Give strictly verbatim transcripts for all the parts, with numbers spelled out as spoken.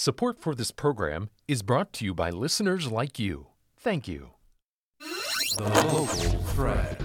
Support for this program is brought to you by listeners like you. Thank you. The Local Thread.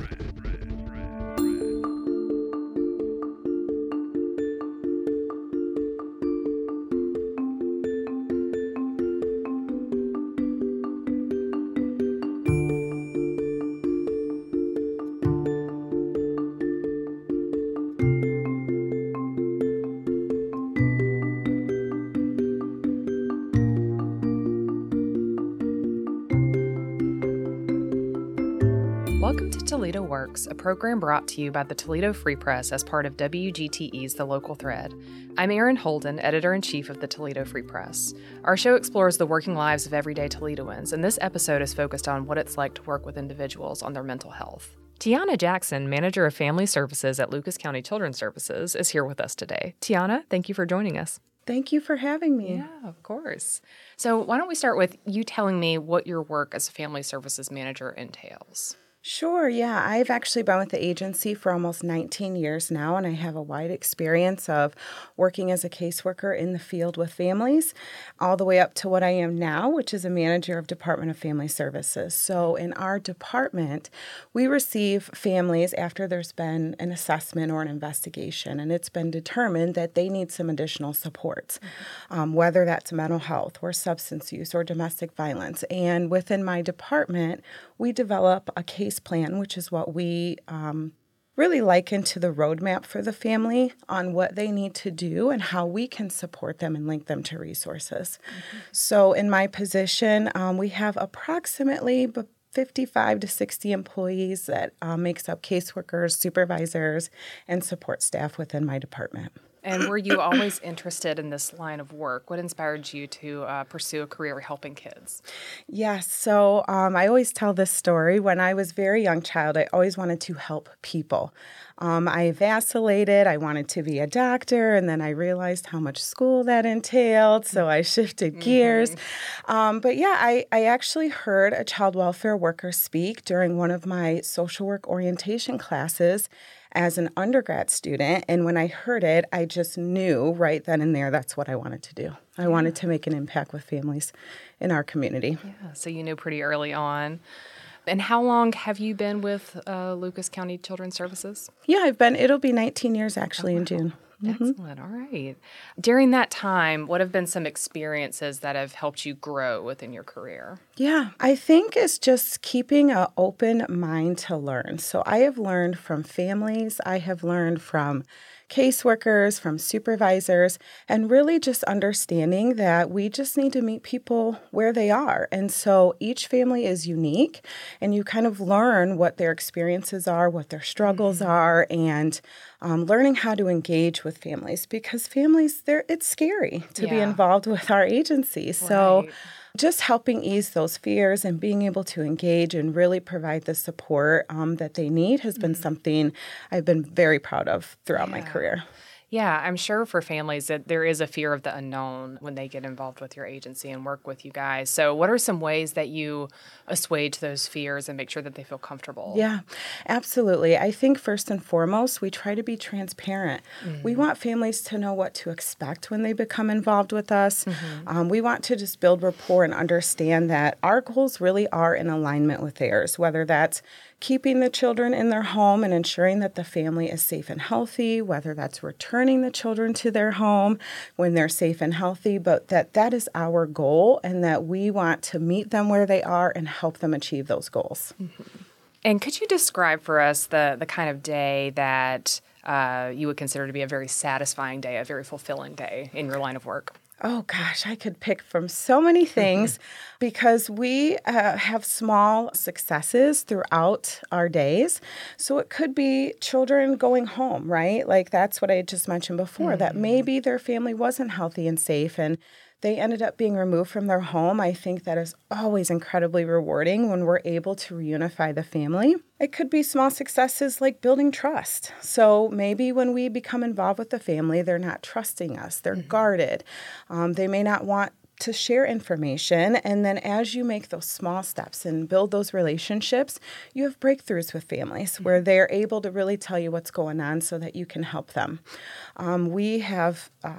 Welcome to Toledo Works, a program brought to you by the Toledo Free Press as part of W G T E's The Local Thread. I'm Erin Holden, editor-in-chief of the Toledo Free Press. Our show explores the working lives of everyday Toledoans, and this episode is focused on what it's like to work with individuals on their mental health. Tiana Jackson, manager of family services at Lucas County Children's Services, is here with us today. Tiana, thank you for joining us. Thank you for having me. Yeah, of course. So why don't we start with you telling me what your work as a family services manager entails? Sure, yeah. I've actually been with the agency for almost nineteen years now, and I have a wide experience of working as a caseworker in the field with families, all the way up to what I am now, which is a manager of Department of Family Services. So in our department, we receive families after there's been an assessment or an investigation, and it's been determined that they need some additional supports, mm-hmm. um, whether that's mental health or substance use or domestic violence. And within my department, we develop a case plan, which is what we um, really liken to the roadmap for the family on what they need to do and how we can support them and link them to resources. Mm-hmm. So in my position, um, we have approximately fifty-five to sixty employees that uh, makes up caseworkers, supervisors, and support staff within my department. And were you always interested in this line of work? What inspired you to uh, pursue a career helping kids? Yes. So um, I always tell this story. When I was a very young child, I always wanted to help people. Um, I vacillated. I wanted to be a doctor, and then I realized how much school that entailed, so I shifted gears. Mm-hmm. Um, but yeah, I, I actually heard a child welfare worker speak during one of my social work orientation classes as an undergrad student, and when I heard it, I just knew right then and there that's what I wanted to do. I yeah. wanted to make an impact with families in our community. Yeah, so you knew pretty early on. And how long have you been with uh, Lucas County Children's Services? Yeah, I've been, it'll be nineteen years actually oh, wow. in June. Excellent. Mm-hmm. All right. During that time, what have been some experiences that have helped you grow within your career? Yeah, I think it's just keeping an open mind to learn. So I have learned from families. I have learned from caseworkers, from supervisors, and really just understanding that we just need to meet people where they are. And so each family is unique, and you kind of learn what their experiences are, what their struggles mm-hmm. are, and um, learning how to engage with families, because families, they're it's scary to yeah. be involved with our agency. So right. just helping ease those fears and being able to engage and really provide the support um, that they need has been mm-hmm. something I've been very proud of throughout yeah. my career. Yeah, I'm sure for families that there is a fear of the unknown when they get involved with your agency and work with you guys. So what are some ways that you assuage those fears and make sure that they feel comfortable? Yeah, absolutely. I think first and foremost, we try to be transparent. Mm-hmm. We want families to know what to expect when they become involved with us. Mm-hmm. Um, we want to just build rapport and understand that our goals really are in alignment with theirs, whether that's keeping the children in their home and ensuring that the family is safe and healthy, whether that's returning the children to their home when they're safe and healthy, but that that is our goal and that we want to meet them where they are and help them achieve those goals. Mm-hmm. And could you describe for us the, the kind of day that uh, you would consider to be a very satisfying day, a very fulfilling day in your line of work? Oh, gosh, I could pick from so many things because we uh, have small successes throughout our days. So it could be children going home, right? Like that's what I just mentioned before, mm-hmm. that maybe their family wasn't healthy and safe and they ended up being removed from their home. I think that is always incredibly rewarding when we're able to reunify the family. It could be small successes like building trust. So maybe when we become involved with the family, they're not trusting us. They're mm-hmm. guarded. Um, they may not want to share information. And then as you make those small steps and build those relationships, you have breakthroughs with families mm-hmm. where they're able to really tell you what's going on so that you can help them. Um, we have uh,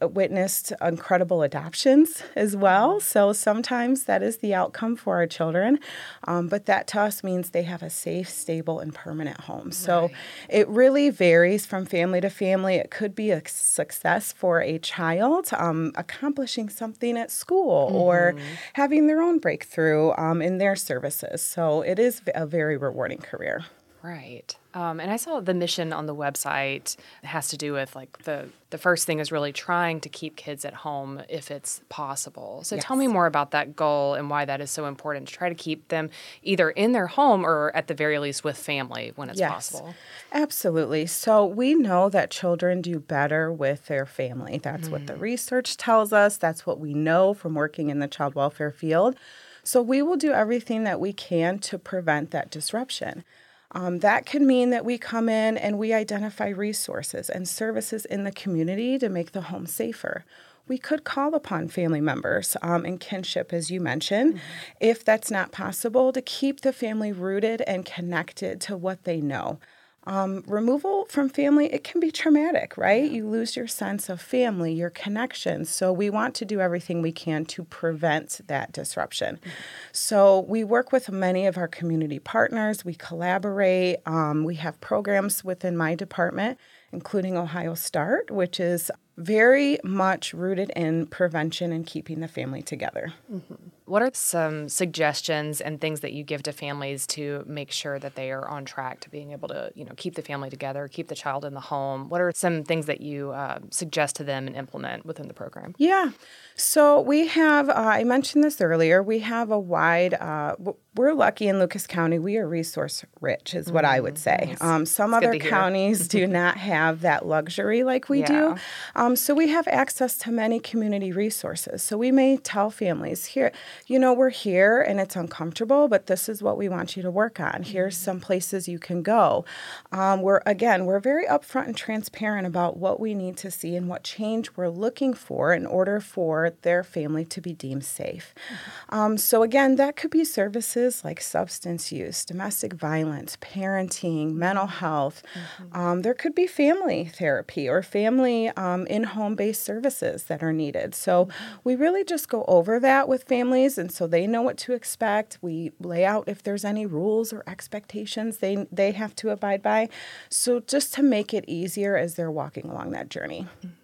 witnessed incredible adoptions as well. So sometimes that is the outcome for our children. Um, but that to us means they have a safe, stable, and permanent home. So Right. it really varies from family to family. It could be a success for a child um, accomplishing something at school mm-hmm. or having their own breakthrough um, in their services. So it is a very rewarding career. Right. Um, and I saw the mission on the website has to do with like the, the first thing is really trying to keep kids at home if it's possible. So Yes. tell me more about that goal and why that is so important to try to keep them either in their home or at the very least with family when it's yes. possible. Absolutely. So we know that children do better with their family. That's mm. what the research tells us. That's what we know from working in the child welfare field. So we will do everything that we can to prevent that disruption. Um, that could mean that we come in and we identify resources and services in the community to make the home safer. We could call upon family members um, and kinship, as you mentioned, mm-hmm. if that's not possible, to keep the family rooted and connected to what they know. Um, removal from family, it can be traumatic, right? Yeah. You lose your sense of family, your connection. So we want to do everything we can to prevent that disruption. Mm-hmm. So we work with many of our community partners. We collaborate. Um, we have programs within my department, including Ohio Start, which is very much rooted in prevention and keeping the family together. Mm-hmm. What are some suggestions and things that you give to families to make sure that they are on track to being able to, you know, keep the family together, keep the child in the home? What are some things that you uh, suggest to them and implement within the program? Yeah. So we have, uh, I mentioned this earlier, we have a wide, uh, we're lucky in Lucas County, we are resource rich is what mm, I would say. Nice. Um, some That's other counties do not have that luxury like we yeah. do. Um, so we have access to many community resources. So we may tell families, here, you know, we're here and it's uncomfortable, but this is what we want you to work on. Here's mm-hmm. some places you can go. Um, we're, again, we're very upfront and transparent about what we need to see and what change we're looking for in order for their family to be deemed safe. Mm-hmm. Um, so again, that could be services like substance use, domestic violence, parenting, mental health. Mm-hmm. Um, there could be family therapy or family um, in-home-based services that are needed. So mm-hmm. we really just go over that with families, and so they know what to expect. We lay out if there's any rules or expectations they they have to abide by. So just to make it easier as they're walking along that journey. Mm-hmm.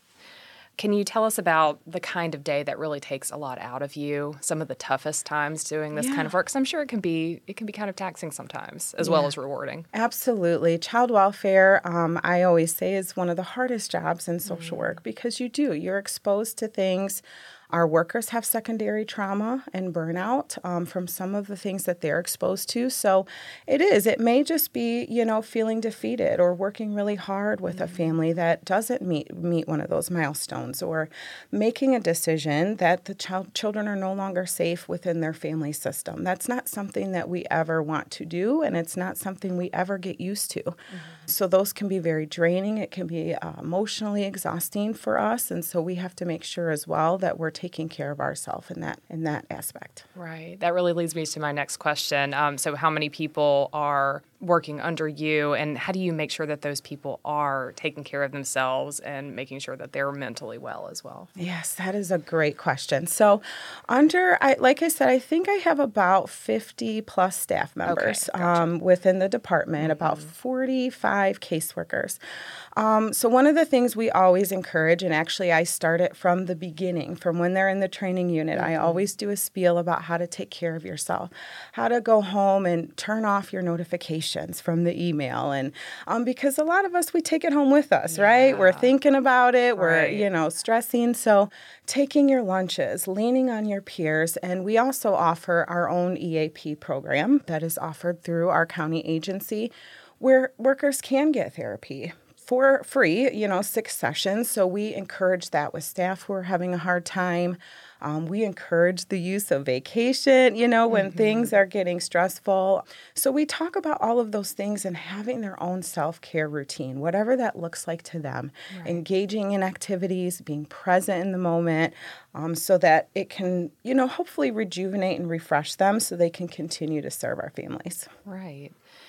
Can you tell us about the kind of day that really takes a lot out of you, some of the toughest times doing this yeah. kind of work? Because I'm sure it can be it can be kind of taxing sometimes, as yeah. well as rewarding. Absolutely. Child welfare, um, I always say, is one of the hardest jobs in social mm. work because you do. You're exposed to things. Our workers have secondary trauma and burnout um, from some of the things that they're exposed to. So it is. It may just be, you know, feeling defeated or working really hard with mm-hmm. a family that doesn't meet meet one of those milestones, or making a decision that the child children are no longer safe within their family system. That's not something that we ever want to do, and it's not something we ever get used to. Mm-hmm. So those can be very draining. It can be uh, emotionally exhausting for us, and so we have to make sure as well that we're taking care of ourselves in that in that aspect. Right. That really leads me to my next question. Um, so how many people are working under you, and how do you make sure that those people are taking care of themselves and making sure that they're mentally well as well? Yes, that is a great question. So under, I, like I said, I think I have about fifty plus staff members okay, gotcha. um, within the department, mm-hmm. about forty-five caseworkers. Um, so one of the things we always encourage, and actually I start it from the beginning, from when they're in the training unit, mm-hmm. I always do a spiel about how to take care of yourself, how to go home and turn off your notifications from the email. And um, because a lot of us, we take it home with us, yeah. right? We're thinking about it. We're, right. you know, stressing. So taking your lunches, leaning on your peers. And we also offer our own E A P program that is offered through our county agency where workers can get therapy for free, you know, six sessions. So we encourage that with staff who are having a hard time. Um, we encourage the use of vacation, you know, when mm-hmm. things are getting stressful. So we talk about all of those things and having their own self-care routine, whatever that looks like to them, right. engaging in activities, being present in the moment, um, so that it can, you know, hopefully rejuvenate and refresh them so they can continue to serve our families. Right.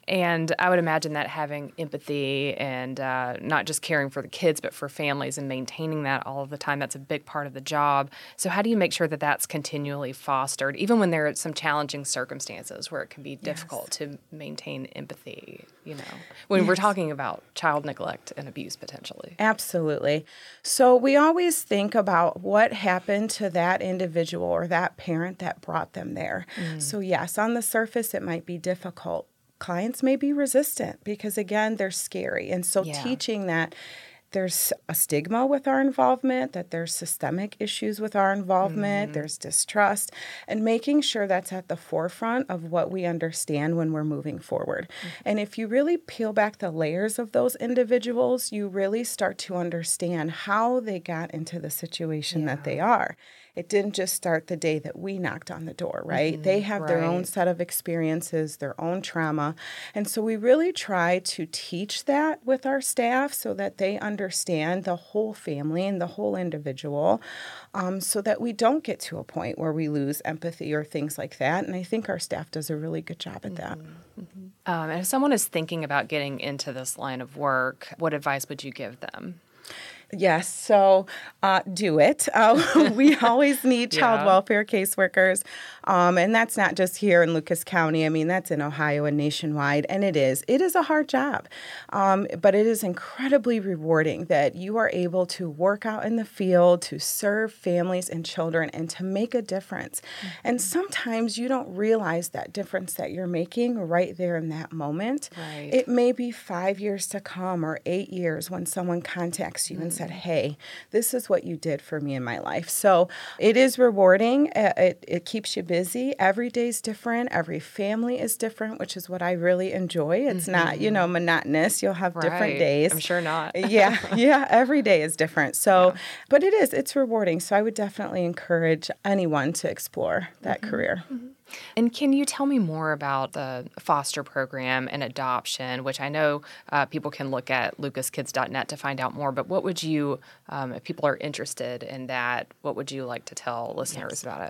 And I would imagine that having empathy and uh, not just caring for the kids, but for families and maintaining that all of the time, that's a big part of the job. So how do you make sure that that's continually fostered, even when there are some challenging circumstances where it can be difficult yes. to maintain empathy, you know, when yes. we're talking about child neglect and abuse potentially? Absolutely. So we always think about what happened to that individual or that parent that brought them there. Mm. So yes, on the surface, it might be difficult. Clients may be resistant because, again, they're scary. And so yeah. teaching that there's a stigma with our involvement, that there's systemic issues with our involvement, mm-hmm. there's distrust, and making sure that's at the forefront of what we understand when we're moving forward. Mm-hmm. And if you really peel back the layers of those individuals, you really start to understand how they got into the situation yeah. that they are. It didn't just start the day that we knocked on the door, right? Mm-hmm, they have right. their own set of experiences, their own trauma. And so we really try to teach that with our staff so that they understand the whole family and the whole individual, um, so that we don't get to a point where we lose empathy or things like that. And I think our staff does a really good job at that. Mm-hmm, mm-hmm. Um, and if someone is thinking about getting into this line of work, what advice would you give them? Yes, so uh, do it. Uh, we always need child yeah. welfare caseworkers, um, and that's not just here in Lucas County. I mean, that's in Ohio and nationwide, and it is. It is a hard job, um, but it is incredibly rewarding that you are able to work out in the field, to serve families and children, and to make a difference. Mm-hmm. And sometimes you don't realize that difference that you're making right there in that moment. Right. It may be five years to come or eight years when someone contacts you mm-hmm. and said, hey, this is what you did for me in my life. So it is rewarding. It, it keeps you busy. Every day is different. Every family is different, which is what I really enjoy. It's mm-hmm. not, you know, monotonous. You'll have right. different days. I'm sure not. yeah. Yeah. Every day is different. So, yeah. but it is, it's rewarding. So I would definitely encourage anyone to explore that mm-hmm. career. Mm-hmm. And can you tell me more about the foster program and adoption, which I know uh, people can look at lucas kids dot net to find out more, but what would you, um, if people are interested in that, what would you like to tell listeners yes. about it?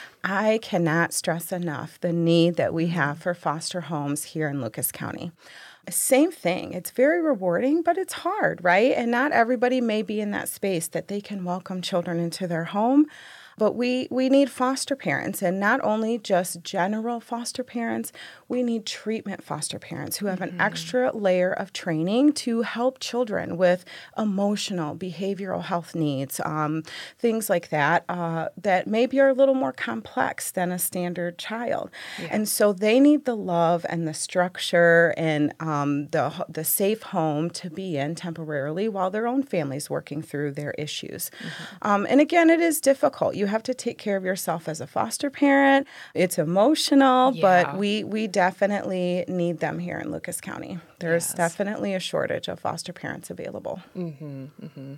I cannot stress enough the need that we have for foster homes here in Lucas County. Same thing. It's very rewarding, but it's hard, right? And not everybody may be in that space that they can welcome children into their home. But we, we need foster parents, and not only just general foster parents, we need treatment foster parents who have mm-hmm. an extra layer of training to help children with emotional, behavioral health needs, um, things like that, uh, that maybe are a little more complex than a standard child. Yeah. And so they need the love and the structure and um, the, the safe home to be in temporarily while their own family's working through their issues. Mm-hmm. Um, and again, it is difficult. You have to take care of yourself as a foster parent. It's emotional, yeah. but we we definitely need them here in Lucas County. There's yes. definitely a shortage of foster parents available. Mm-hmm, mm-hmm.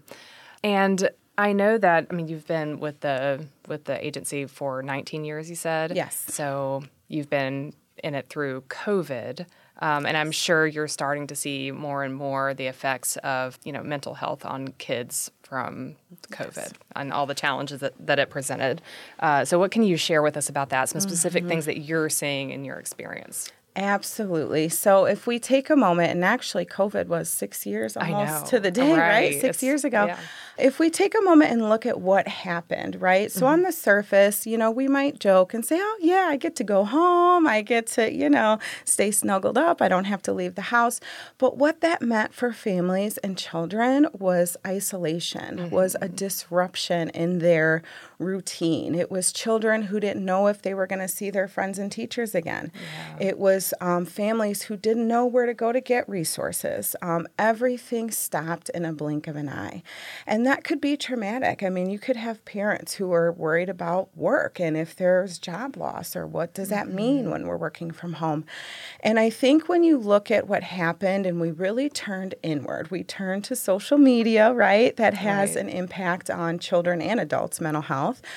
And I know that, I mean, you've been with the with the agency for nineteen years, you said? Yes. So you've been in it through COVID. Um, and I'm sure you're starting to see more and more the effects of, you know, mental health on kids from COVID yes. and all the challenges that, that it presented. Uh, so what can you share with us about that, some specific mm-hmm. things that you're seeing in your experience? Absolutely. So if we take a moment, and actually COVID was six years almost to the day, right? right? Six it's, years ago. Yeah. If we take a moment and look at what happened, right? So mm-hmm. on the surface, you know, we might joke and say, oh, yeah, I get to go home. I get to, you know, stay snuggled up. I don't have to leave the house. But what that meant for families and children was isolation, mm-hmm. was a disruption in their routine. It was children who didn't know if they were going to see their friends and teachers again. Yeah. It was um, families who didn't know where to go to get resources. Um, everything stopped in a blink of an eye. And that could be traumatic. I mean, you could have parents who are worried about work and if there's job loss or what does that mm-hmm. mean when we're working from home. And I think when you look at what happened and we really turned inward, we turned to social media, right? That has right. an impact on children and adults' mental health.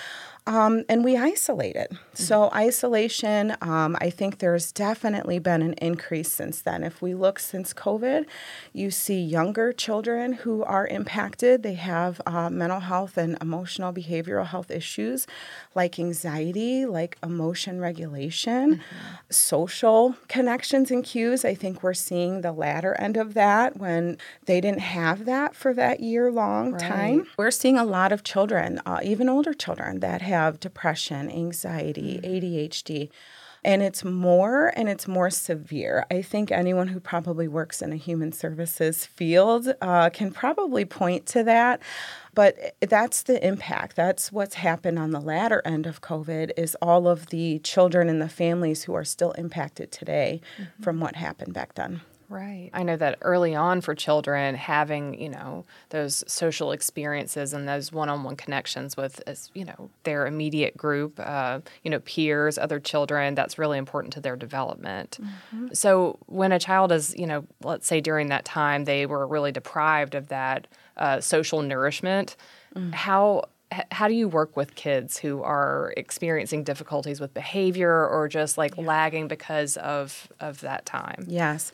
Um, and we isolate it. So isolation, um, I think there's definitely been an increase since then. If we look since COVID, you see younger children who are impacted. They have uh, mental health and emotional behavioral health issues like anxiety, like emotion regulation, mm-hmm. social connections and cues. I think we're seeing the latter end of that when they didn't have that for that year-long right. time. We're seeing a lot of children, uh, even older children, that have have depression, anxiety, mm-hmm. A D H D, and it's more and it's more severe. I think anyone who probably works in a human services field uh, can probably point to that, but that's the impact. That's what's happened on the latter end of COVID is all of the children and the families who are still impacted today mm-hmm. from what happened back then. Right. I know that early on for children, having, you know, those social experiences and those one-on-one connections with, as, you know, their immediate group, uh, you know, peers, other children, that's really important to their development. Mm-hmm. So when a child is, you know, let's say during that time they were really deprived of that uh, social nourishment, mm-hmm. how How do you work with kids who are experiencing difficulties with behavior or just like yeah. lagging because of, of that time? Yes.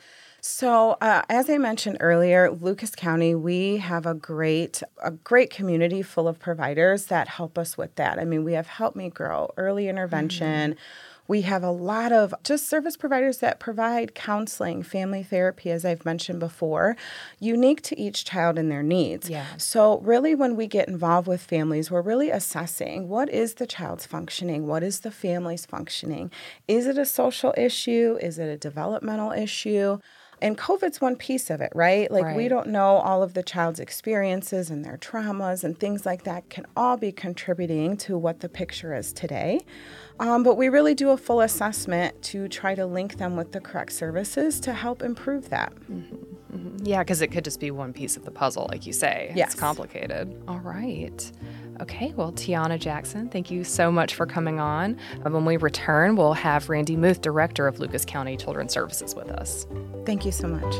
So uh, as I mentioned earlier, Lucas County, we have a great a great community full of providers that help us with that. I mean, we have Help Me Grow, early intervention. Mm-hmm. We have a lot of just service providers that provide counseling, family therapy, as I've mentioned before, unique to each child and their needs. Yeah. So really when we get involved with families, we're really assessing what is the child's functioning? What is the family's functioning? Is it a social issue? Is it a developmental issue? And COVID's one piece of it, right? Like right. we don't know all of the child's experiences and their traumas and things like that can all be contributing to what the picture is today. Um, but we really do a full assessment to try to link them with the correct services to help improve that. Mm-hmm. Mm-hmm. Yeah, because it could just be one piece of the puzzle, like you say. Yes. It's complicated. All right. Okay, well, Tiana Jackson, thank you so much for coming on. When we return, we'll have Randy Muth, Director of Lucas County Children's Services, with us. Thank you so much.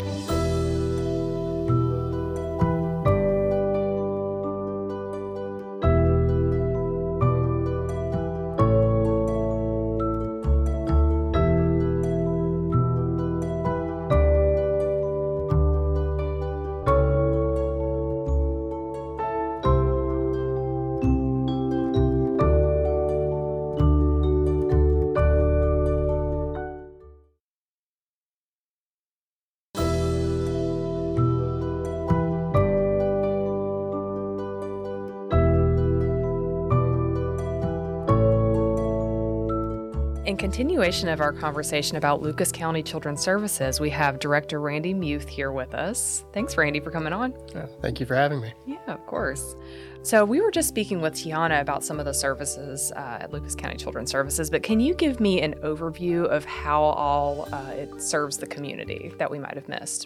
In continuation of our conversation about Lucas County Children's Services, we have Director Randy Muth here with us. Thanks, Randy, for coming on. Yeah, thank you for having me. Yeah, of course. So we were just speaking with Tiana about some of the services uh, at Lucas County Children's Services, but can you give me an overview of how all uh, it serves the community that we might have missed?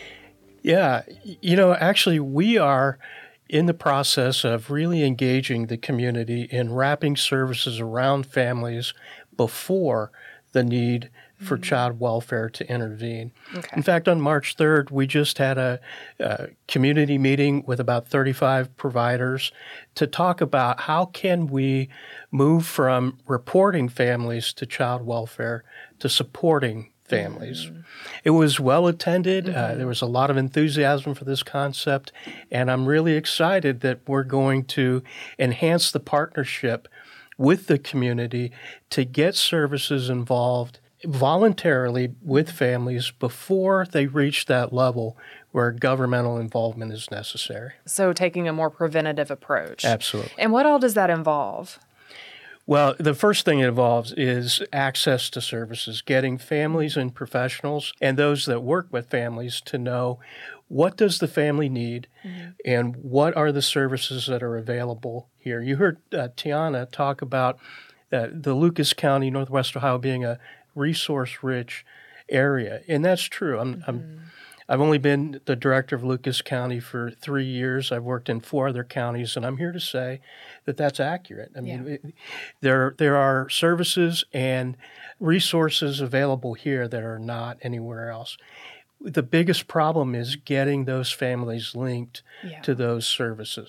Yeah, you know, actually, we are in the process of really engaging the community in wrapping services around families before the need for mm-hmm. child welfare to intervene. Okay. In fact, on March third, we just had a, a community meeting with about thirty-five providers to talk about how can we move from reporting families to child welfare to supporting families. Mm-hmm. It was well attended. Mm-hmm. Uh, there was a lot of enthusiasm for this concept, and I'm really excited that we're going to enhance the partnership with the community to get services involved voluntarily with families before they reach that level where governmental involvement is necessary. So taking a more preventative approach. Absolutely. And what all does that involve? Well, the first thing it involves is access to services, getting families and professionals and those that work with families to know what does the family need mm-hmm. and what are the services that are available here. You heard uh, Tiana talk about uh, the Lucas County, Northwest Ohio being a resource-rich area, and that's true. I'm, mm-hmm. I'm, I've only been the director of Lucas County for three years. I've worked in four other counties, and I'm here to say that that's accurate. I mean, yeah. it, there there are services and resources available here that are not anywhere else. The biggest problem is getting those families linked yeah. to those services.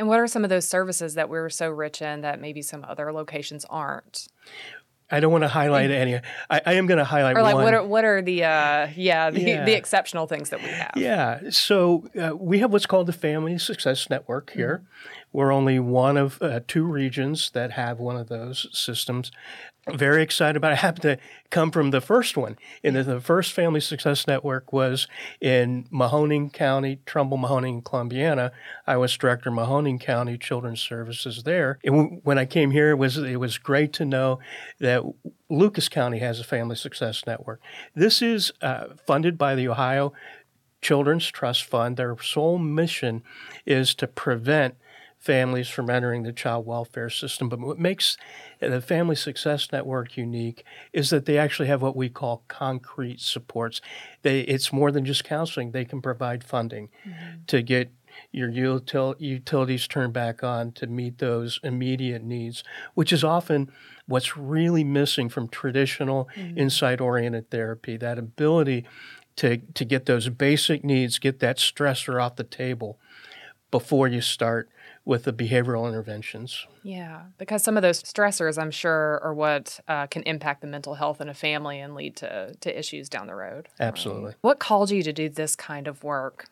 And what are some of those services that we're so rich in that maybe some other locations aren't? I don't want to highlight any. I, I am going to highlight or like one. what are what are the uh, yeah, the, Yeah. the exceptional things that we have? Yeah. So uh, we have what's called the Family Success Network here. Mm-hmm. We're only one of uh, two regions that have one of those systems. I'm very excited about it. I happen to come from the first one. And the, the first Family Success Network was in Mahoning County, Trumbull, Mahoning, and Columbiana. I was director of Mahoning County Children's Services there. And w- when I came here, it was it was great to know that Lucas County has a Family Success Network. This is uh, funded by the Ohio Children's Trust Fund. Their sole mission is to prevent families from entering the child welfare system. But what makes the Family Success Network unique is that they actually have what we call concrete supports. They, it's more than just counseling. They can provide funding mm-hmm. to get your util- utilities turned back on to meet those immediate needs, which is often what's really missing from traditional mm-hmm. insight-oriented therapy, that ability to, to get those basic needs, get that stressor off the table before you start with the behavioral interventions. Yeah, because some of those stressors, I'm sure, are what uh, can impact the mental health in a family and lead to, to issues down the road. Absolutely. Right? What called you to do this kind of work?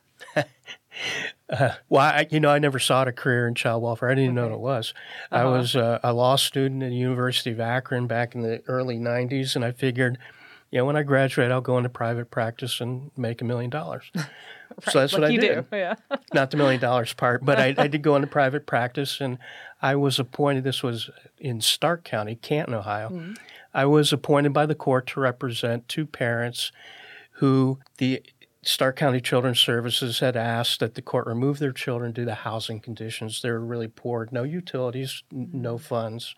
uh, well, I, you know, I never sought a career in child welfare. I didn't okay. know what it was. Uh-huh. I was uh, a law student at the University of Akron back in the early nineties, and I figured, you know, when I graduate, I'll go into private practice and make a million dollars. Right, so that's like what I you did. Do. Yeah. Not the million dollars part, but I, I did go into private practice, and I was appointed, this was in Stark County, Canton, Ohio. Mm-hmm. I was appointed by the court to represent two parents who the Stark County Children's Services had asked that the court remove their children due to housing conditions. They were really poor, no utilities, mm-hmm. no funds.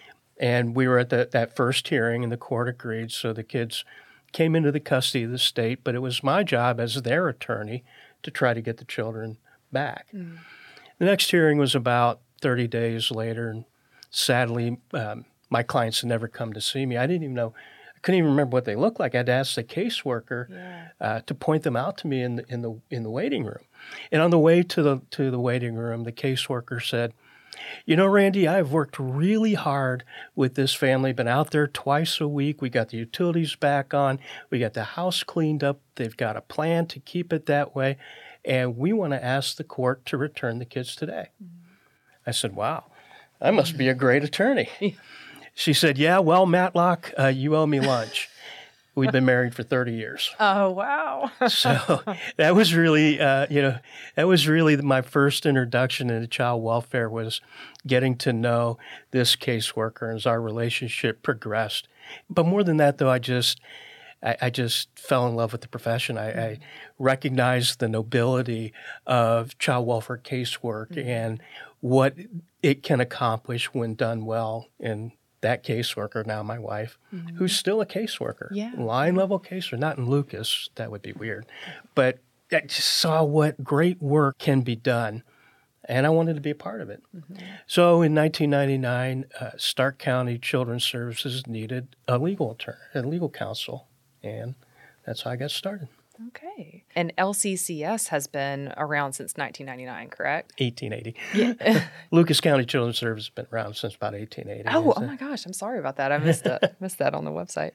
And we were at the, that first hearing, and the court agreed, so the kids came into the custody of the state, but it was my job as their attorney to try to get the children back. Mm. The next hearing was about thirty days later, and sadly, um, my clients had never come to see me. I didn't even know, I couldn't even remember what they looked like. I had to ask the caseworker yeah. uh, to point them out to me in the in the in the waiting room. And on the way to the to the waiting room, the caseworker said, "You know, Randy, I've worked really hard with this family, been out there twice a week. We got the utilities back on. We got the house cleaned up. They've got a plan to keep it that way. And we want to ask the court to return the kids today." Mm-hmm. I said, "Wow, I must be a great attorney." She said, "Yeah, well, Matlock, uh, you owe me lunch. We've been married for thirty years. Oh, wow. So that was really, uh, you know, that was really my first introduction into child welfare, was getting to know this caseworker as our relationship progressed. But more than that, though, I just, I, I just fell in love with the profession. I, mm-hmm. I recognized the nobility of child welfare casework mm-hmm. and what it can accomplish when done well. And that caseworker, now my wife, mm-hmm. who's still a caseworker, yeah. line level caseworker, not in Lucas, that would be weird, but I just saw what great work can be done, and I wanted to be a part of it. Mm-hmm. So in nineteen ninety-nine, uh, Stark County Children's Services needed a legal attorney, a legal counsel, and that's how I got started. Okay. And L C C S has been around since nineteen ninety-nine, correct? eighteen eighty. Yeah. Lucas County Children's Service has been around since about eighteen eighty. Oh, oh my gosh. I'm sorry about that. I missed it. missed that on the website.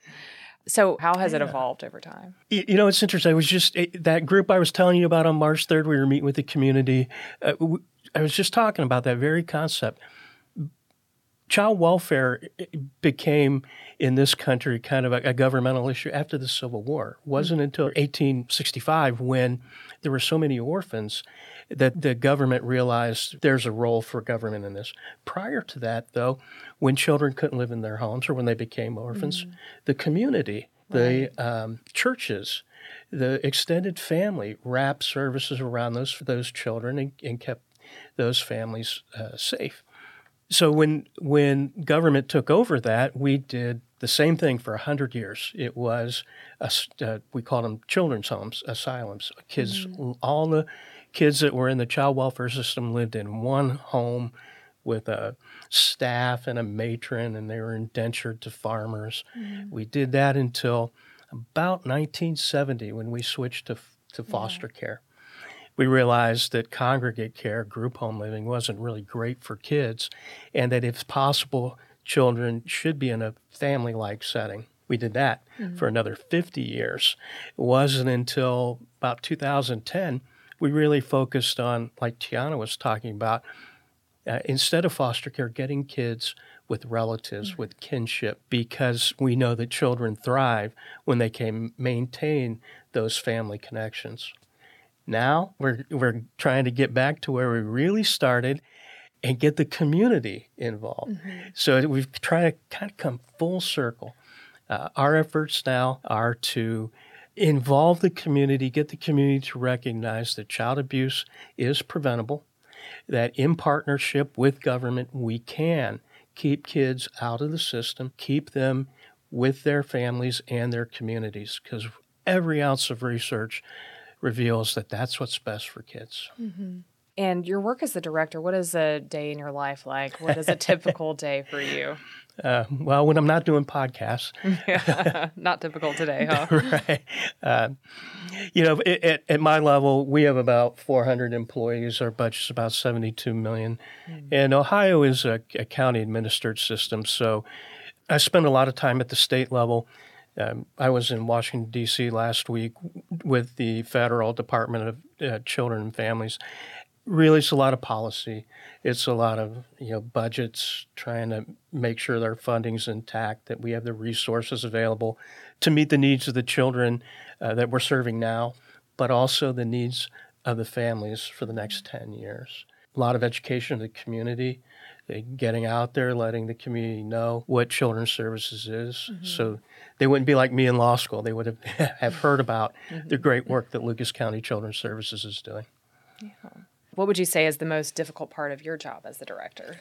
So how has it evolved over time? You, you know, it's interesting. I was just, it, that group I was telling you about on March third, we were meeting with the community. Uh, we, I was just talking about that very concept. Child welfare became, in this country, kind of a, a governmental issue after the Civil War. It wasn't mm-hmm. until eighteen sixty-five, when there were so many orphans, that the government realized there's a role for government in this. Prior to that, though, when children couldn't live in their homes or when they became orphans, mm-hmm. the community, right. the um, churches, the extended family wrapped services around those those children and, and kept those families uh, safe. So when when government took over that, we did the same thing for one hundred years. It was, a, uh, we called them children's homes, asylums. Kids, mm-hmm. all the kids that were in the child welfare system lived in one home with a staff and a matron, and they were indentured to farmers. Mm-hmm. We did that until about nineteen seventy, when we switched to, to foster yeah. care. we realized that congregate care, group home living, wasn't really great for kids, and that if possible, children should be in a family-like setting. We did that mm-hmm. for another fifty years. It wasn't until about two thousand ten we really focused on, like Tiana was talking about, uh, instead of foster care, getting kids with relatives, mm-hmm. with kinship, because we know that children thrive when they can maintain those family connections. Now we're we're trying to get back to where we really started and get the community involved. Mm-hmm. So we've tried to kind of come full circle. Uh, our efforts now are to involve the community, get the community to recognize that child abuse is preventable, that in partnership with government we can keep kids out of the system, keep them with their families and their communities, because every ounce of research reveals that that's what's best for kids. Mm-hmm. And your work as the director, what is a day in your life like? What is a typical day for you? Uh, well, when I'm not doing podcasts. Yeah, not typical today, huh? Right. Uh, you know, it, at, at my level, we have about four hundred employees. Our budget's about seventy-two million dollars. Mm. And Ohio is a, a county-administered system, so I spend a lot of time at the state level. Um, I was in Washington, D C last week with the Federal Department of uh, Children and Families. Really, it's a lot of policy. It's a lot of, you know, budgets, trying to make sure their funding's intact, that we have the resources available to meet the needs of the children uh, that we're serving now, but also the needs of the families for the next ten years. A lot of education of the community, getting out there, letting the community know what Children's Services is. Mm-hmm. So they wouldn't be like me in law school. They would have, have heard about mm-hmm. the great work that Lucas County Children's Services is doing. Yeah. What would you say is the most difficult part of your job as the director?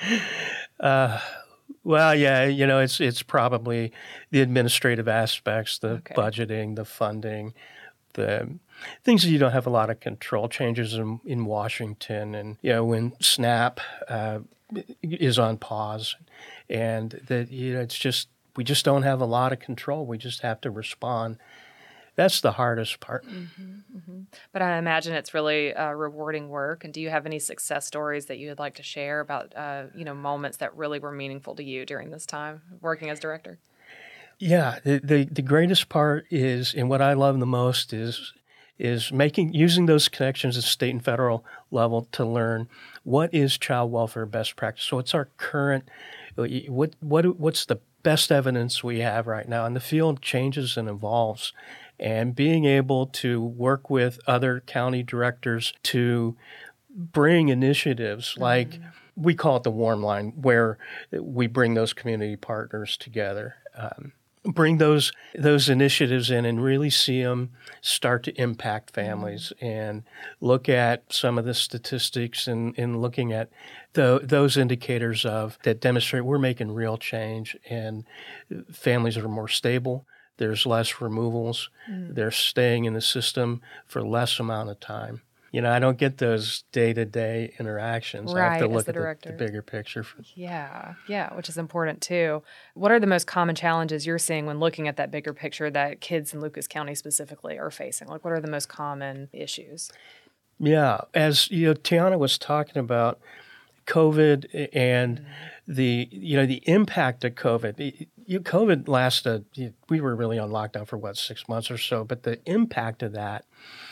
uh, well, yeah, you know, it's it's probably the administrative aspects, the okay. budgeting, the funding, the things that you don't have a lot of control. Changes in, in Washington, and you know, when SNAP uh, is on pause, and that you know, it's just we just don't have a lot of control. We just have to respond. That's the hardest part. Mm-hmm, mm-hmm. But I imagine it's really uh, rewarding work. And do you have any success stories that you would like to share about, uh, you know, moments that really were meaningful to you during this time working as director? Yeah, the, the, the greatest part is, and what I love the most is, is making using those connections at state and federal level to learn what is child welfare best practice. So what's our current, what what what's the best evidence we have right now? And the field changes and evolves. And being able to work with other county directors to bring initiatives like, mm-hmm. we call it the Warm Line, where we bring those community partners together, um, bring those those initiatives in and really see them start to impact families, mm-hmm. and look at some of the statistics and, and looking at the, those indicators of that demonstrate we're making real change and families are more stable. There's less removals. Mm. They're staying in the system for less amount of time. You know, I don't get those day-to-day interactions. Right, I have to look the at the, the bigger picture. Yeah, yeah, which is important too. What are the most common challenges you're seeing when looking at that bigger picture that kids in Lucas County specifically are facing? Like, what are the most common issues? Yeah, as you know, Tiana was talking about COVID and mm. the you know the impact of COVID. You, COVID lasted. We were really on lockdown for what six months or so, but the impact of that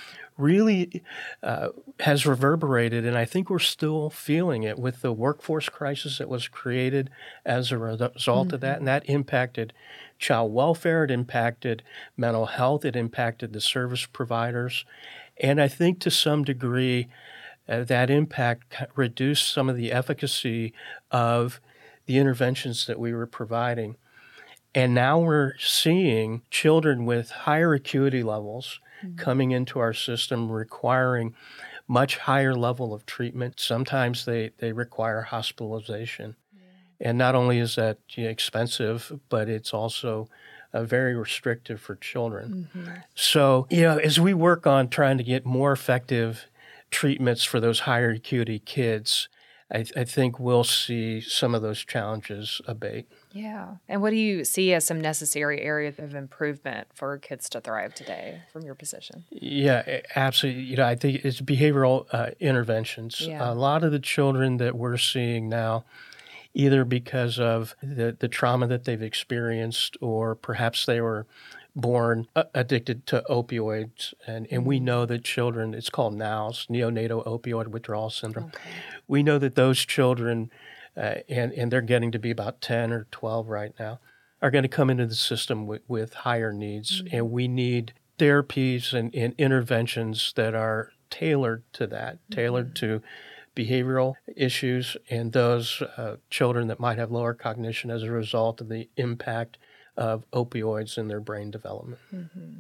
really uh, has reverberated, and I think we're still feeling it with the workforce crisis that was created as a result mm-hmm. of that, and that impacted child welfare, it impacted mental health, it impacted the service providers, and I think to some degree uh, that impact reduced some of the efficacy of the interventions that we were providing. And now we're seeing children with higher acuity levels mm-hmm. coming into our system requiring much higher level of treatment. Sometimes they, they require hospitalization. Yeah. And not only is that you know, expensive, but it's also uh, very restrictive for children. Mm-hmm. So, you know, as we work on trying to get more effective treatments for those higher acuity kids, I, I think we'll see some of those challenges abate. Yeah. And what do you see as some necessary areas of improvement for kids to thrive today from your position? Yeah, absolutely. You know, I think it's behavioral uh, interventions. Yeah. A lot of the children that we're seeing now, either because of the, the trauma that they've experienced, or perhaps they were born uh, addicted to opioids. And, and we know that children, it's called N O W S, neonatal opioid withdrawal syndrome. Okay. We know that those children, uh, and, and they're getting to be about ten or twelve right now, are going to come into the system with, with higher needs. Mm-hmm. And we need therapies and, and interventions that are tailored to that, mm-hmm. tailored to behavioral issues and those uh, children that might have lower cognition as a result of the impact of opioids in their brain development. Mm-hmm.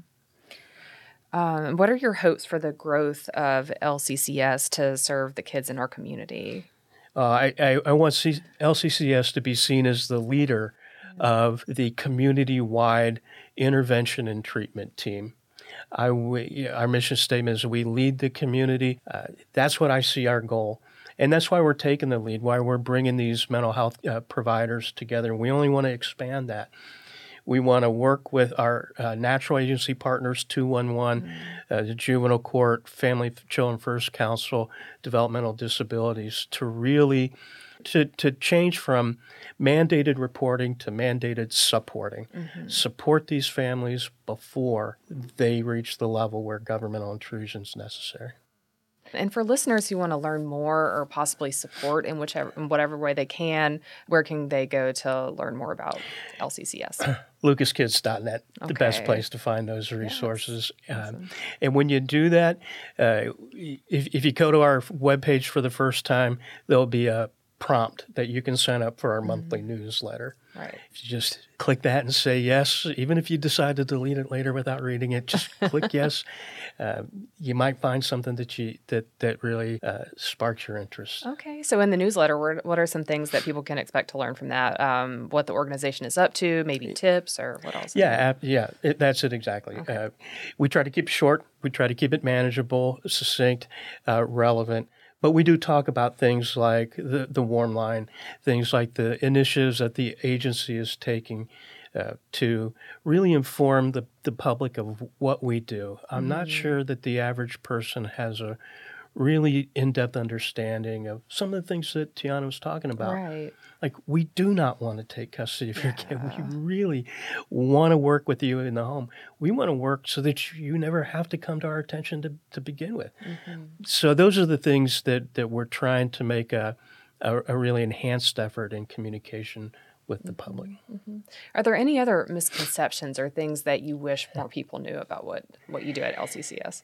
Um, what are your hopes for the growth of L C C S to serve the kids in our community? Uh, I, I, I want C- L C C S to be seen as the leader of the community-wide intervention and treatment team. I, we, our mission statement is we lead the community. Uh, that's what I see our goal. And that's why we're taking the lead, why we're bringing these mental health uh, providers together. We only want to expand that. We want to work with our uh, natural agency partners, two one one, mm-hmm. uh, the Juvenile Court, Family Children First Council, Developmental Disabilities, to really to, to change from mandated reporting to mandated supporting. Mm-hmm. Support these families before they reach the level where governmental intrusion is necessary. And for listeners who want to learn more or possibly support in whichever in whatever way they can, where can they go to learn more about L C C S? lucas kids dot net, okay. The best place to find those resources. Yes. Awesome. Um, and when you do that, uh, if, if you go to our webpage for the first time, there'll be a prompt that you can sign up for our mm-hmm. monthly newsletter. Right. If you just click that and say yes, even if you decide to delete it later without reading it, just click yes. Uh, you might find something that you that that really uh, sparks your interest. Okay. So in the newsletter, what are some things that people can expect to learn from that? Um, what the organization is up to, maybe tips, or what else? Yeah, yeah, it, that's it exactly. Okay. Uh, we try to keep it short. We try to keep it manageable, succinct, uh, relevant. But we do talk about things like the, the warm line, things like the initiatives that the agency is taking uh, to really inform the, the public of what we do. I'm mm-hmm. not sure that the average person has a really in-depth understanding of some of the things that Tiana was talking about. Right. Like, we do not want to take custody of yeah. your kid. We really want to work with you in the home. We want to work so that you never have to come to our attention to, to begin with. Mm-hmm. So those are the things that, that we're trying to make a, a, a really enhanced effort in communication with the mm-hmm. public. Mm-hmm. Are there any other misconceptions or things that you wish more people knew about what, what you do at L C C S?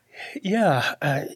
Yeah. Uh,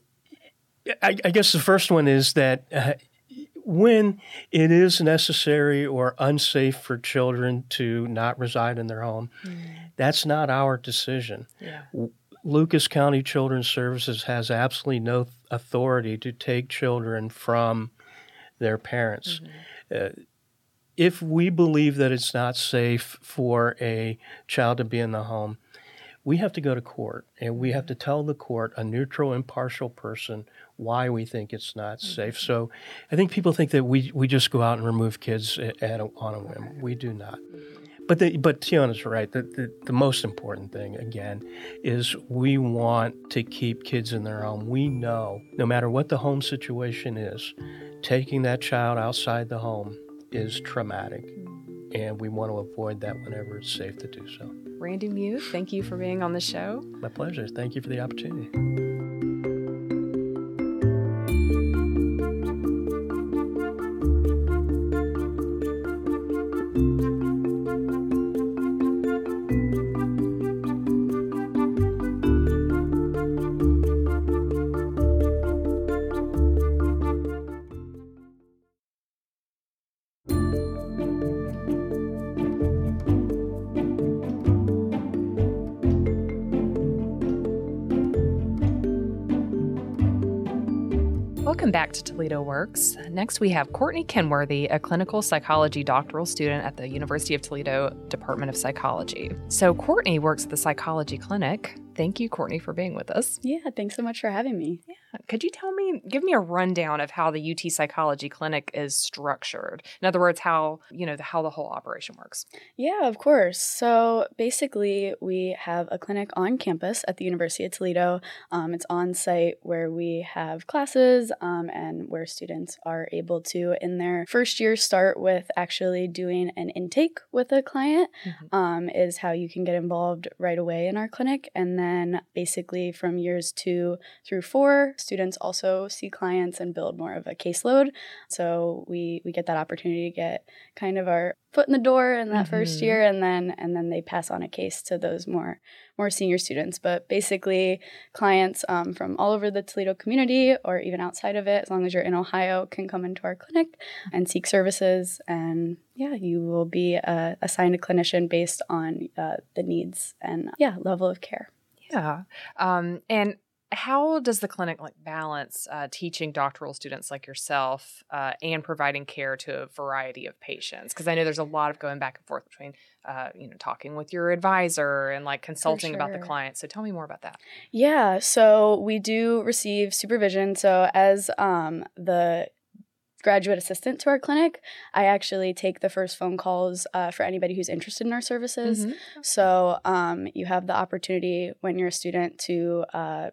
I, I guess the first one is that uh, when it is necessary or unsafe for children to not reside in their home, mm. that's not our decision. Yeah. Lucas County Children's Services has absolutely no authority to take children from their parents. Mm-hmm. Uh, if we believe that it's not safe for a child to be in the home, we have to go to court, and we have to tell the court, a neutral, impartial person, why we think it's not safe. Mm-hmm. So I think people think that we, we just go out and remove kids at, at a, on a whim. We do not. But the, but Tiana's right. The, the, the most important thing, again, is we want to keep kids in their home. We know, no matter what the home situation is, taking that child outside the home is traumatic, and we want to avoid that whenever it's safe to do so. Randy Muth, thank you for being on the show. My pleasure. Thank you for the opportunity. Welcome back to Toledo Works. Next, we have Courtney Kenworthy, a clinical psychology doctoral student at the University of Toledo Department of Psychology. So Courtney works at the psychology clinic Thank you, Courtney, for being with us. Yeah, thanks so much for having me. Yeah. Could you tell me, give me a rundown of how the U T Psychology Clinic is structured? In other words, how, you know, the, how the whole operation works. Yeah, of course. So basically, we have a clinic on campus at the University of Toledo. Um, it's on site where we have classes um, and where students are able to, in their first year, start with actually doing an intake with a client, mm-hmm. um, is how you can get involved right away in our clinic. And then And basically from years two through four, students also see clients and build more of a caseload. So we we get that opportunity to get kind of our foot in the door in that mm-hmm. first year, and then and then they pass on a case to those more more senior students. But basically, clients um, from all over the Toledo community or even outside of it, as long as you're in Ohio, can come into our clinic and seek services. And yeah, you will be uh, assigned a clinician based on uh, the needs and yeah level of care. Yeah. Um, and how does the clinic like balance uh, teaching doctoral students like yourself uh, and providing care to a variety of patients? Because I know there's a lot of going back and forth between, uh, you know, talking with your advisor and like consulting sure. about the client. So tell me more about that. Yeah. So we do receive supervision. So as um, the graduate assistant to our clinic, I actually take the first phone calls uh, for anybody who's interested in our services. Mm-hmm. So um, you have the opportunity when you're a student to uh,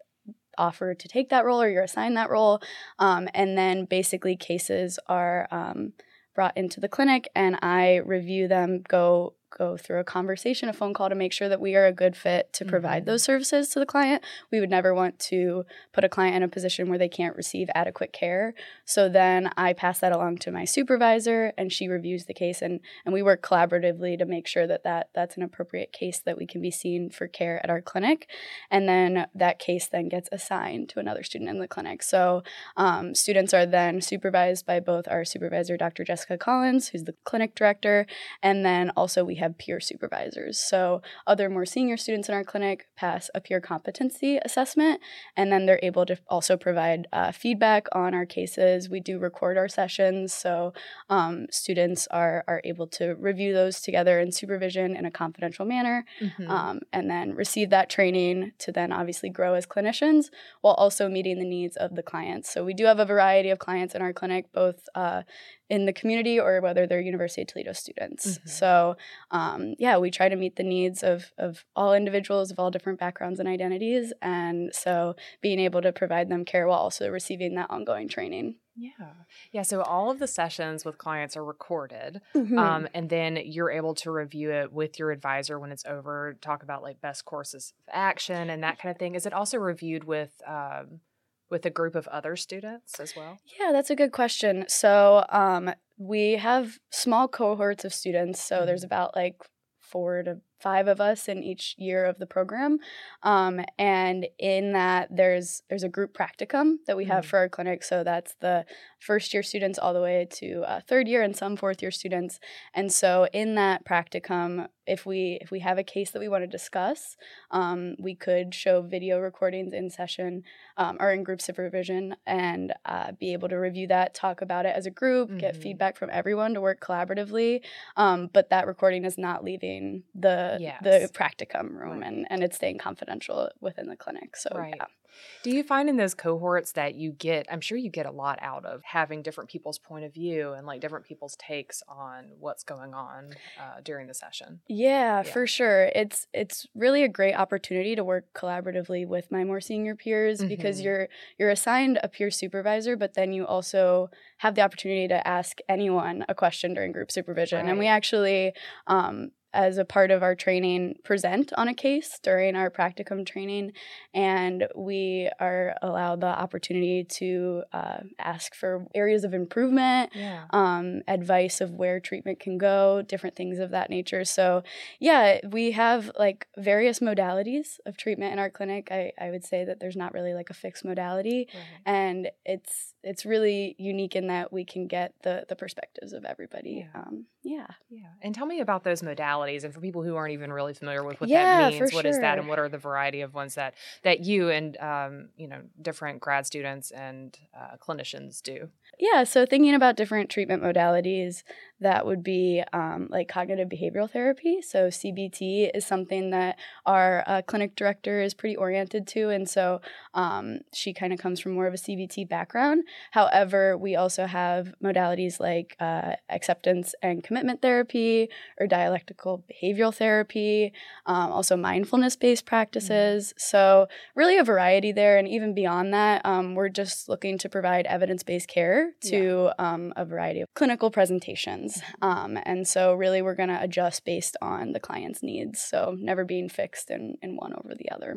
offer to take that role or you're assigned that role. Um, and then basically cases are um, brought into the clinic and I review them, go go through a conversation, a phone call to make sure that we are a good fit to provide mm-hmm. those services to the client. We would never want to put a client in a position where they can't receive adequate care. So then I pass that along to my supervisor and she reviews the case and, and we work collaboratively to make sure that, that that's an appropriate case that we can be seen for care at our clinic. And then that case then gets assigned to another student in the clinic. So um, students are then supervised by both our supervisor, Doctor Jessica Collins, who's the clinic director, and then also we have peer supervisors. So other more senior students in our clinic pass a peer competency assessment, and then they're able to also provide uh, feedback on our cases. We do record our sessions, so um, students are, are able to review those together in supervision in a confidential manner, mm-hmm. um, and then receive that training to then obviously grow as clinicians while also meeting the needs of the clients. So we do have a variety of clients in our clinic, both uh, in the community or whether they're University of Toledo students. Mm-hmm. So um, yeah, we try to meet the needs of, of all individuals of all different backgrounds and identities. And so being able to provide them care while also receiving that ongoing training. Yeah. Yeah. So all of the sessions with clients are recorded, mm-hmm. um, and then you're able to review it with your advisor when it's over, talk about like best courses of action and that kind of thing. Is it also reviewed with um, with a group of other students as well? Yeah, that's a good question. So um, we have small cohorts of students. So mm-hmm. there's about like four to five of us in each year of the program. Um, and in that, there's there's a group practicum that we have mm-hmm. for our clinic. So that's the first year students all the way to uh, third year and some fourth year students. And so in that practicum, if we if we have a case that we want to discuss, um, we could show video recordings in session um, or in group supervision and uh, be able to review that, talk about it as a group, mm-hmm. get feedback from everyone to work collaboratively. Um, but that recording is not leaving the Yes. the practicum room, right. and, and it's staying confidential within the clinic. So, right. yeah. Do you find in those cohorts that you get, I'm sure you get a lot out of having different people's point of view and like different people's takes on what's going on uh, during the session? Yeah, Yeah. for sure. It's it's really a great opportunity to work collaboratively with my more senior peers mm-hmm. because you're you're assigned a peer supervisor, but then you also have the opportunity to ask anyone a question during group supervision. Right. And we actually um, as a part of our training, present on a case during our practicum training, and we are allowed the opportunity to uh, ask for areas of improvement, yeah. um, advice of where treatment can go, different things of that nature. So, yeah, we have like various modalities of treatment in our clinic. I, I would say that there's not really like a fixed modality, right. and it's it's really unique in that we can get the the perspectives of everybody. Yeah. Um, yeah. Yeah. And tell me about those modalities. And for people who aren't even really familiar with what Yeah, that means, for what is that sure. and what are the variety of ones that, that you and, um, you know, different grad students and uh, clinicians do? Yeah, so thinking about different treatment modalities, that would be um, like cognitive behavioral therapy. So C B T is something that our uh, clinic director is pretty oriented to. And so um, she kind of comes from more of a C B T background. However, we also have modalities like uh, acceptance and commitment therapy or dialectical behavioral therapy, um, also mindfulness-based practices. Mm-hmm. So really a variety there. And even beyond that, um, we're just looking to provide evidence-based care to yeah. um, a variety of clinical presentations. Um, and so really we're going to adjust based on the client's needs. So never being fixed in, in one over the other.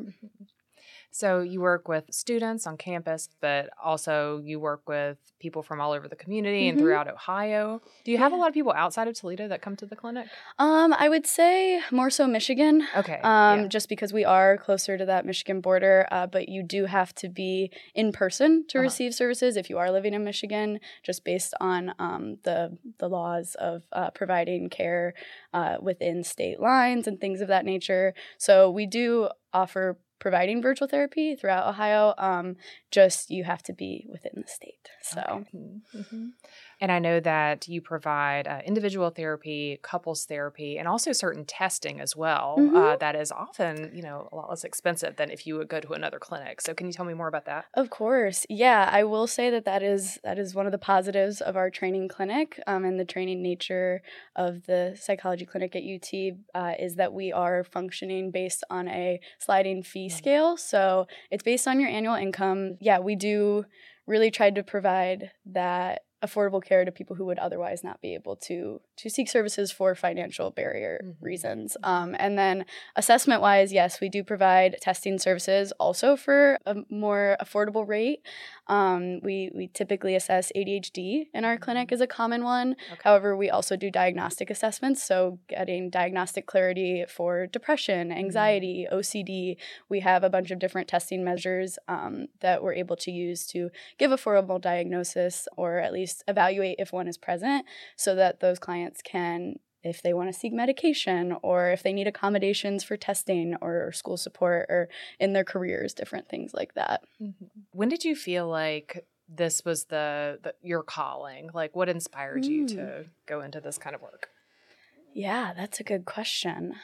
So you work with students on campus, but also you work with people from all over the community mm-hmm. and throughout Ohio. Do you have yeah. a lot of people outside of Toledo that come to the clinic? Um, I would say more so Michigan. Okay. Um, yeah. Just because we are closer to that Michigan border, uh, but you do have to be in person to uh-huh. receive services if you are living in Michigan, just based on um, the the laws of uh, providing care uh, within state lines and things of that nature. So we do offer providing virtual therapy throughout Ohio, um, just you have to be within the state. So, okay. mm-hmm. And I know that you provide uh, individual therapy, couples therapy, and also certain testing as well. Mm-hmm. Uh, that is often, you know, a lot less expensive than if you would go to another clinic. So, can you tell me more about that? Of course, yeah. I will say that that is that is one of the positives of our training clinic um, and the training nature of the psychology clinic at U T uh, is that we are functioning based on a sliding fee mm-hmm. scale. So, it's based on your annual income. Yeah, we do really try to provide that affordable care to people who would otherwise not be able to to seek services for financial barrier mm-hmm. reasons. Um, and then assessment-wise, yes, we do provide testing services also for a more affordable rate. Um, we we typically assess A D H D in our clinic is a common one. Okay. However, we also do diagnostic assessments, so getting diagnostic clarity for depression, anxiety, mm-hmm. O C D. We have a bunch of different testing measures um, that we're able to use to give a affordable diagnosis or at least evaluate if one is present so that those clients can, if they want to seek medication or if they need accommodations for testing or school support or in their careers, different things like that. Mm-hmm. When did you feel like this was the, the your calling? Like what inspired mm. you to go into this kind of work? Yeah, that's a good question.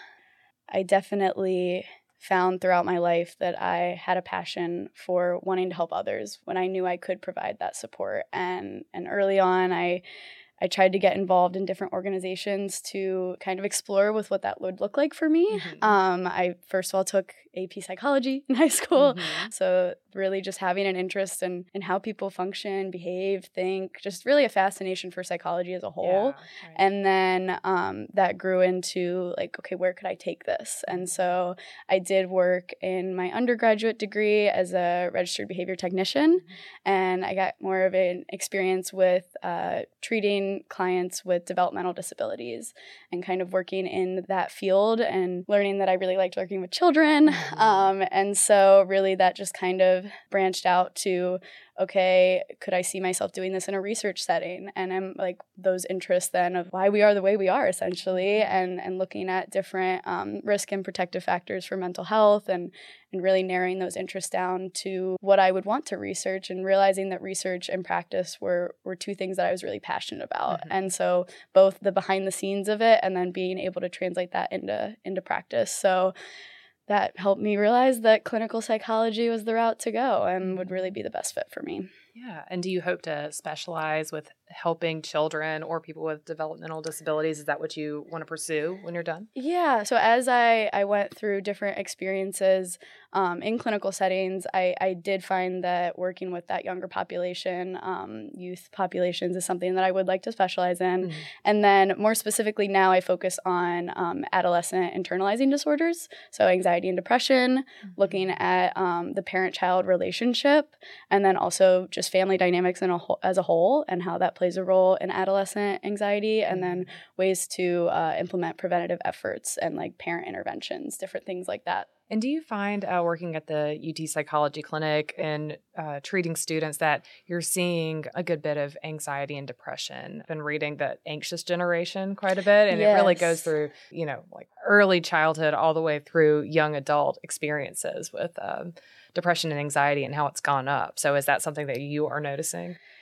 I definitely found throughout my life that I had a passion for wanting to help others when I knew I could provide that support. And and early on, I I tried to get involved in different organizations to kind of explore with what that would look like for me. Mm-hmm. Um, I first of all took A P psychology in high school. Mm-hmm. So really just having an interest in, in how people function, behave, think, just really a fascination for psychology as a whole. Yeah, right. And then um, that grew into like, okay, where could I take this? And so I did work in my undergraduate degree as a registered behavior technician. Mm-hmm. And I got more of an experience with uh, treating clients with developmental disabilities and kind of working in that field and learning that I really liked working with children. Mm-hmm. Um, and so really that just kind of branched out to, okay, could I see myself doing this in a research setting? And I'm like those interests then of why we are the way we are essentially and, and looking at different um, risk and protective factors for mental health and, and really narrowing those interests down to what I would want to research and realizing that research and practice were, were two things that I was really passionate about. Mm-hmm. And so both the behind the scenes of it and then being able to translate that into, into practice. So that helped me realize that clinical psychology was the route to go and would really be the best fit for me. Yeah. And do you hope to specialize with helping children or people with developmental disabilities? Is that what you want to pursue when you're done? Yeah. So as I, I went through different experiences um, in clinical settings, I, I did find that working with that younger population, um, youth populations, is something that I would like to specialize in. Mm-hmm. And then more specifically now I focus on um, adolescent internalizing disorders, so anxiety and depression, mm-hmm. looking at um, the parent-child relationship, and then also just family dynamics in a whole, as a whole and how that plays a role in adolescent anxiety, and then ways to uh, implement preventative efforts and like parent interventions, different things like that. And do you find uh, working at the U T Psychology Clinic and uh, treating students that you're seeing a good bit of anxiety and depression? I've been reading the anxious generation quite a bit, and yes. it really goes through, you know, like early childhood all the way through young adult experiences with um, depression and anxiety and how it's gone up. So is that something that you are noticing?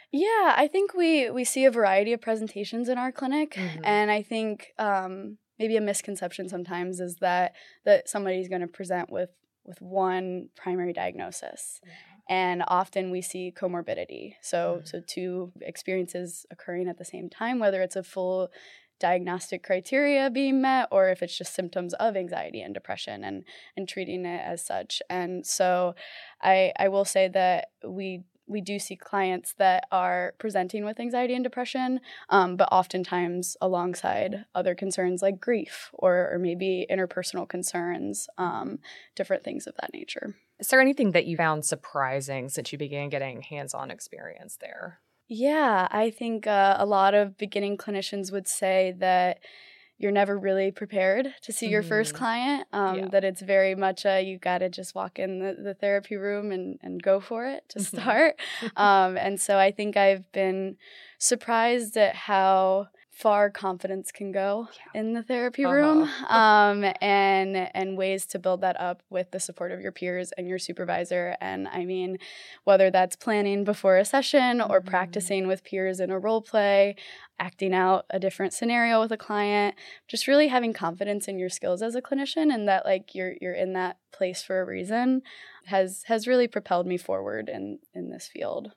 Yeah, I think we we see a variety of presentations in our clinic, Mhm. and I think um, maybe a misconception sometimes is that that somebody's going to present with with one primary diagnosis, and often we see comorbidity. So Mhm. so two experiences occurring at the same time, whether it's a full diagnostic criteria being met or if it's just symptoms of anxiety and depression and and treating it as such. And so I I will say that we we do see clients that are presenting with anxiety and depression, um, but oftentimes alongside other concerns like grief or, or maybe interpersonal concerns, um, different things of that nature. Is there anything that you found surprising since you began getting hands-on experience there? Yeah, I think uh, a lot of beginning clinicians would say that you're never really prepared to see your first Mhm. client, um, Yeah. that it's very much a, you got to just walk in the, the therapy room and, and go for it to Mhm. start. um, and so I think I've been surprised at how far confidence can go Yeah. in the therapy room, Uh-huh. um, and and ways to build that up with the support of your peers and your supervisor. And I mean, whether that's planning before a session or Mhm. practicing with peers in a role play, acting out a different scenario with a client, just really having confidence in your skills as a clinician and that like you're you're in that place for a reason has has really propelled me forward in in this field.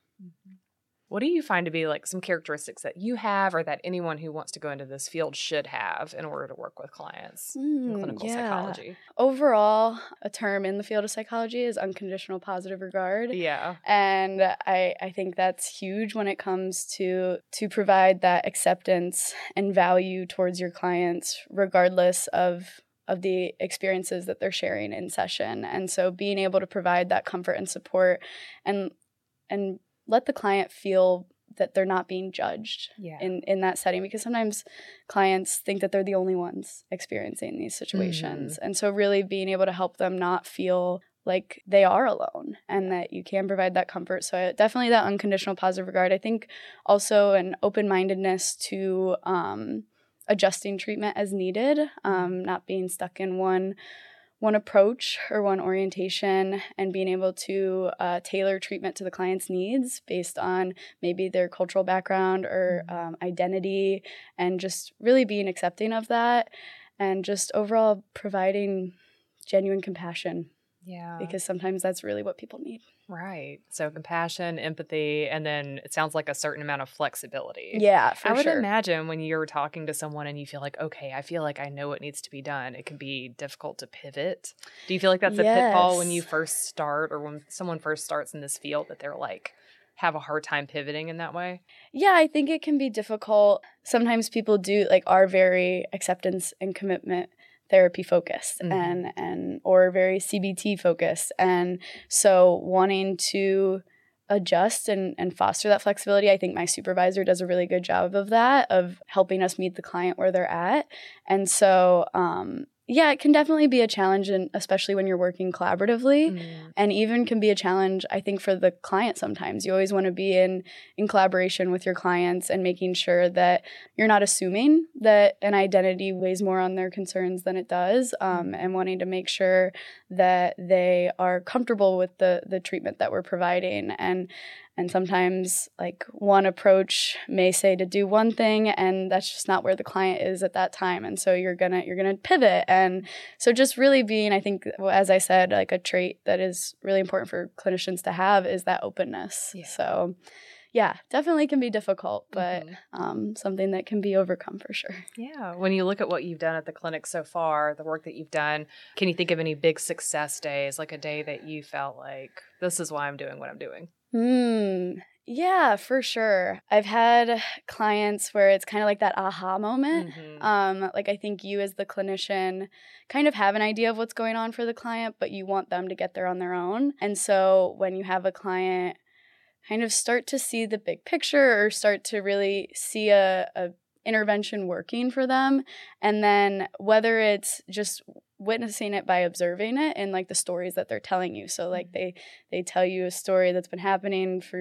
What do you find to be like some characteristics that you have or that anyone who wants to go into this field should have in order to work with clients in Mm, clinical yeah. psychology? Overall, a term in the field of psychology is unconditional positive regard. Yeah. And I, I think that's huge when it comes to to provide that acceptance and value towards your clients, regardless of of the experiences that they're sharing in session. And so being able to provide that comfort and support and and let the client feel that they're not being judged Yeah. in, in that setting, because sometimes clients think that they're the only ones experiencing these situations. And so really being able to help them not feel like they are alone and that you can provide that comfort. So I, definitely that unconditional positive regard. I think also an open-mindedness to um, adjusting treatment as needed, um, not being stuck in one one approach or one orientation, and being able to uh, tailor treatment to the client's needs based on maybe their cultural background or um, identity, and just really being accepting of that, and just overall providing genuine compassion, Yeah. because sometimes that's really what people need. Right. So compassion, empathy, and then it sounds like a certain amount of flexibility. Yeah, for I would sure. imagine when you're talking to someone and you feel like, okay, I feel like I know what needs to be done, it can be difficult to pivot. Do you feel like that's a pitfall when you Yes. first start or when someone first starts in this field that they're like, have a hard time pivoting in that way? Yeah, I think it can be difficult. Sometimes people do like are very acceptance and commitment therapy focused Mhm. and and or very C B T focused, and so wanting to adjust and, and foster that flexibility. I think my supervisor does a really good job of that, of helping us meet the client where they're at. And so um yeah, it can definitely be a challenge, and especially when you're working collaboratively, Mm. and even can be a challenge, I think, for the client sometimes. You always want to be in in collaboration with your clients and making sure that you're not assuming that an identity weighs more on their concerns than it does, um, and wanting to make sure that they are comfortable with the the treatment that we're providing. And and sometimes like one approach may say to do one thing, and that's just not where the client is at that time. And so you're gonna you're gonna pivot. And so just really being, I think, well, as I said, like a trait that is really important for clinicians to have is that openness. Yeah. So yeah, definitely can be difficult, but Mhm. um, something that can be overcome for sure. Yeah. When you look at what you've done at the clinic so far, the work that you've done, can you think of any big success days, like a day that you felt like, this is why I'm doing what I'm doing? Hmm. Yeah, for sure. I've had clients where it's kind of like that aha moment. Mhm. Um, like I think you as the clinician kind of have an idea of what's going on for the client, but you want them to get there on their own. And so when you have a client kind of start to see the big picture or start to really see a, a intervention working for them, and then whether it's just witnessing it by observing it and like the stories that they're telling you. So like they they tell you a story that's been happening for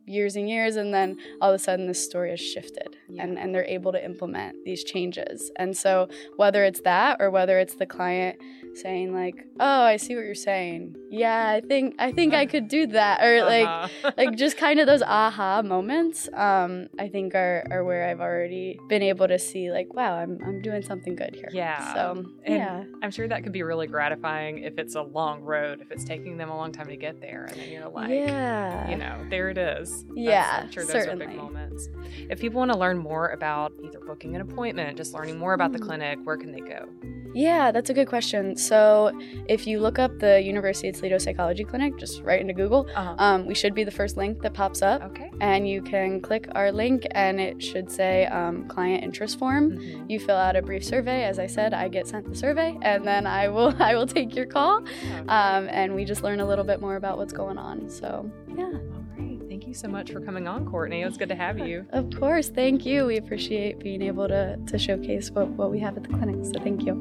years and years, and then all of a sudden this story has shifted, Yeah. and, and they're able to implement these changes. And so whether it's that or whether it's the client saying like, oh, I see what you're saying. Yeah, I think I think I could do that. Or Uh-huh. like like just kind of those aha moments, um, I think are, are where I've already been able to see like, wow, I'm I'm doing something good here. Yeah. So And yeah. I'm sure that could be really gratifying if it's a long road, if it's taking them a long time to get there. And then you're like, yeah. you know, there it is. That's- Yeah, I'm sure those certainly. are big moments. If people want to learn more about either booking an appointment, just learning more about the Mm. clinic, where can they go? Yeah, that's a good question. So if you look up the University of Toledo Psychology Clinic, just right into Google, Uh-huh. um, we should be the first link that pops up. Okay. And you can click our link and it should say um, client interest form. Mhm. You fill out a brief survey. As I said, I get sent the survey and then I will I will take your call. Okay. Um, and we just learn a little bit more about what's going on. So yeah. All right. Thank you so much for coming on, Courtney. It was good to have you. Of course, thank you. We appreciate being able to, to showcase what, what we have at the clinic. So thank you.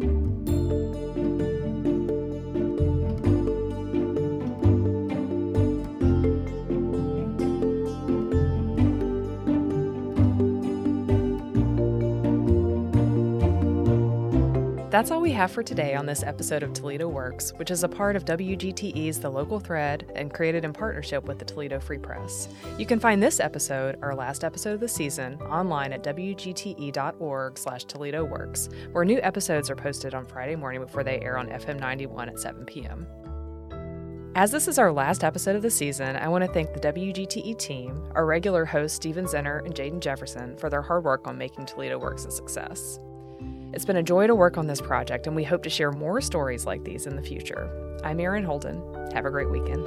That's all we have for today on this episode of Toledo Works, which is a part of W G T E's The Local Thread and created in partnership with the Toledo Free Press. You can find this episode, our last episode of the season, online at W G T E dot org slash Toledo Works, where new episodes are posted on Friday morning before they air on F M ninety-one at seven p.m. As this is our last episode of the season, I want to thank the W G T E team, our regular hosts Stephen Zenner and Jaden Jefferson, for their hard work on making Toledo Works a success. It's been a joy to work on this project, and we hope to share more stories like these in the future. I'm Erin Holden. Have a great weekend.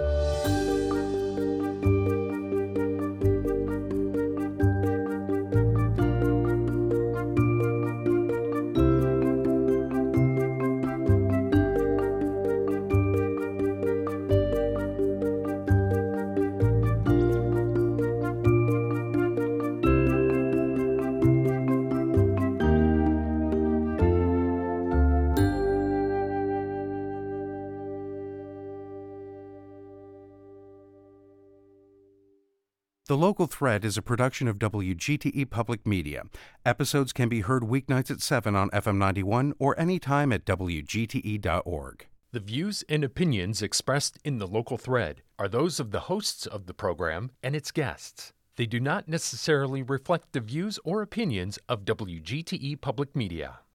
The Local Thread is a production of W G T E Public Media. Episodes can be heard weeknights at seven on F M ninety-one or anytime at W G T E dot org. The views and opinions expressed in The Local Thread are those of the hosts of the program and its guests. They do not necessarily reflect the views or opinions of W G T E Public Media.